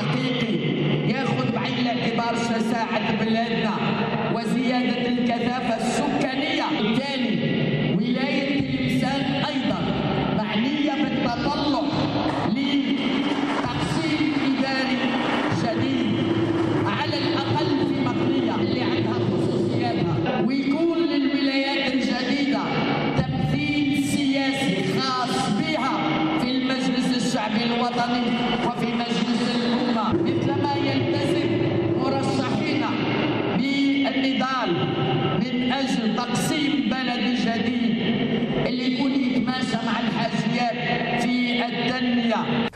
حقيقي ياخذ بعين الاعتبار شساعة بلادنا وزيادة الكثافة السكانية. بالتالي ولاية تلمسان أيضا معنية بالتطلع لتقسيم إداري جديد على الأقل في مقنية اللي عندها خصوصياتها، ويكون للولايات الجديدة تمثيل سياسي خاص بها في المجلس الشعبي الوطني وفي مجلس الأمة، مثلما يلتزم مرشحين بالنضال من أجل تقسيم بلد جديد اللي يكون يتماشى مع الحاجيات في التنمية.